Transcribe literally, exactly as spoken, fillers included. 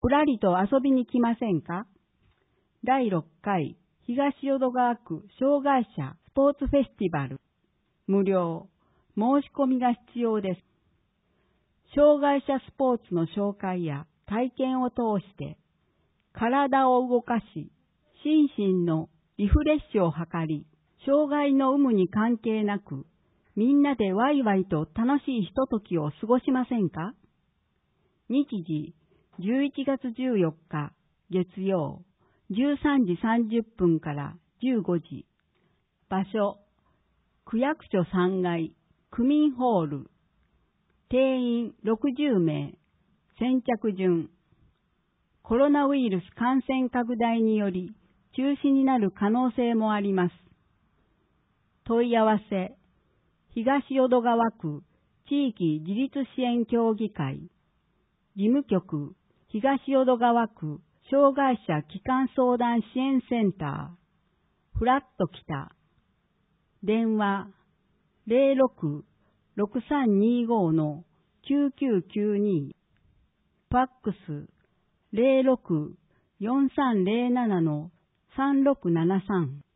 ふらりと遊びに来ませんか？だいろっかい東淀川区障害者スポーツフェスティバル。無料。申し込みが必要です。障害者スポーツの紹介や体験を通して、体を動かし、心身のリフレッシュを図り、障害の有無に関係なく、みんなでワイワイと楽しいひとときを過ごしませんか？日時、じゅういちがつじゅうよっか、月曜、じゅうさんじさんじゅっぷんからじゅうごじ。場所、区役所さんがい、区民ホール。定員ろくじゅうめい。先着順。コロナウイルス感染拡大により中止になる可能性もあります。問い合わせ、東淀川区地域自立支援協議会、事務局、東淀川区障害者基幹相談支援センター、フラット北、電話ゼロろく ろくさんにご のきゅうきゅうきゅうに、ファックスゼロろく よんさんゼロななのさんろくななさん。